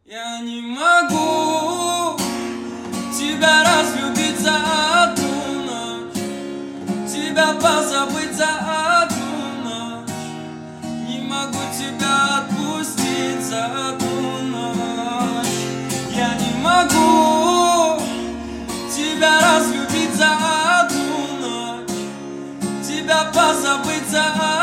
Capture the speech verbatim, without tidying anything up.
Я не могу тебя разлюбить за одну ночь, тебя позабыть за одну ночь. Не могу тебя отпустить за одну ночь. Я не могу тебя разлюбить за одну ночь, тебя позабыть за одну ночь.